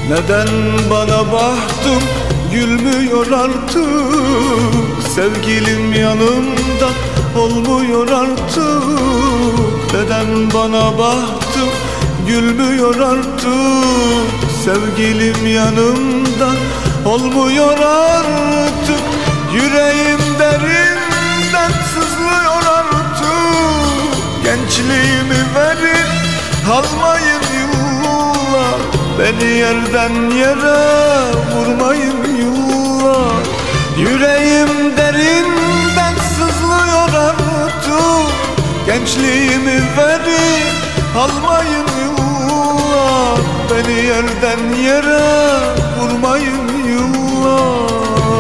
Neden bana baktım gülmüyor artık, sevgilim yanımda olmuyor artık. Neden bana baktım gülmüyor artık, sevgilim yanımda olmuyor artık. Yüreğim derinden sızlıyor artık, gençliğimi verin almayın yıllar, beni yerden yere vurmayın yıllar. Yüreğim derinden sızlıyor artık, gençliğimi verin almayın yıllar, beni yerden yere vurmayın yıllar.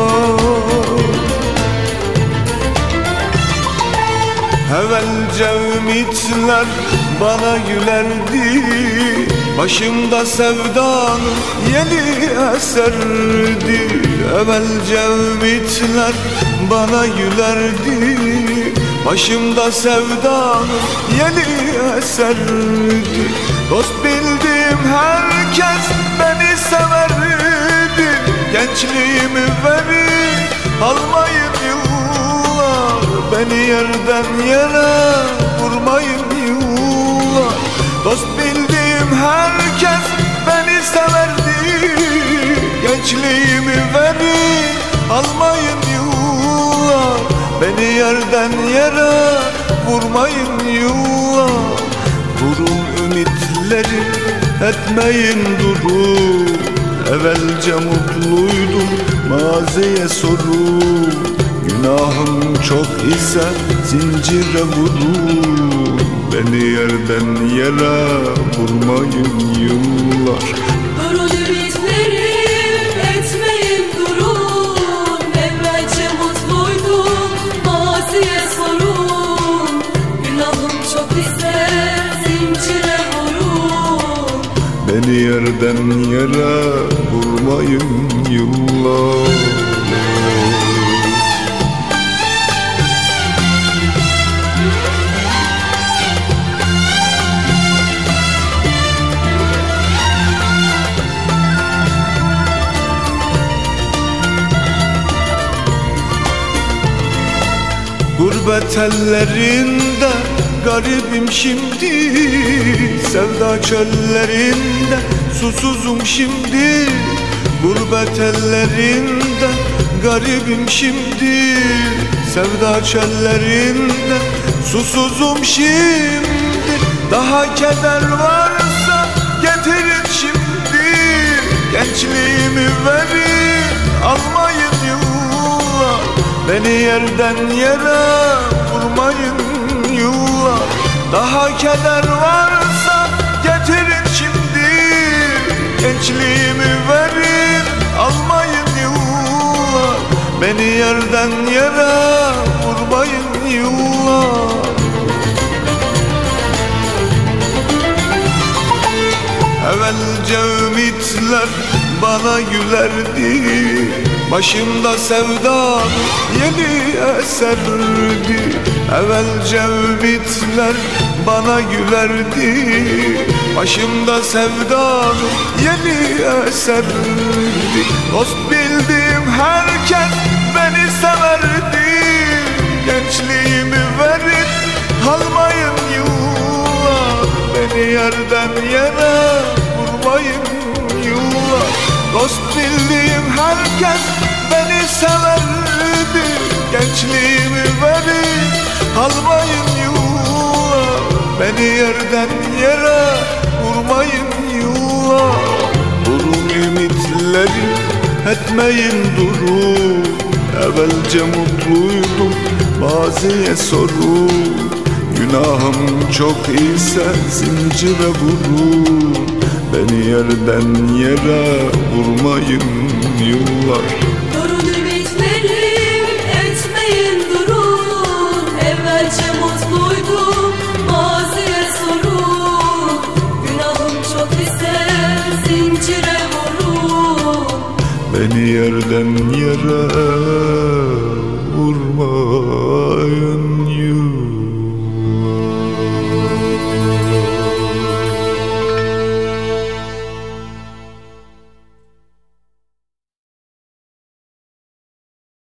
Evvelce ümitler bana gülerdi, başımda sevdanın yeni eserdi. Evvelce ümitler bana gülerdi, başımda sevdanın yeni eserdi. Dost bildiğim herkes beni severdi, gençliğimi verin almayın yıllar, beni yerden yere vurmayın yıllar. Dost bildiğim herkes beni severdi, gençliğimi verin almayın yıllar, beni yerden yere vurmayın yıllar. Vurun ümitleri, etmeyin durun, evvelce mutluydum maziye sorun. Günahım çok ise zincire vurun, beni yerden yere vurmayın yıllar. Durun ümitlerim, etmeyin durun, evvelce mutluydum maziye sorun. Günahım çok ise zincire vurun, beni yerden yere vurmayın yıllar. Gurbet ellerinde garibim şimdi, sevda çöllerinde susuzum şimdi. Gurbet ellerinde garibim şimdi, sevda çöllerinde susuzum şimdi. Daha keder varsa getirin şimdi, gençliğimi verin almayın yıllar, beni yerden yere vurmayın yıllar. Daha keder varsa getirin şimdi, gençliğimi verin almayın yıllar, beni yerden yere vurmayın yıllar. Evvelce ümitler bana gülerdi, başımda sevdanın yeni eserdi. Evvelce ümitler bana gülerdi, başımda sevdanın yeni eserdi. Dost bildiğim herkes beni severdi, gençliğimi verin almayın yıllar, beni yerden yere vurmayın yıllar. Dost bildiğim herkes beni severdi, gençliğimi verin almayın yıllar, beni yerden yere vurmayın yıllar. Vurun ümitleri, etmeyin durun, evvelce mutluydum maziye sorun. Günahım çok ise zincire vurun, beni yerden yere vurmayın yıllar. durun ümitlerim, etmeyin durun, evvelce mutluydum maziye sorun. Günahım çok ise zincire vurun, beni yerden yere vurmayın.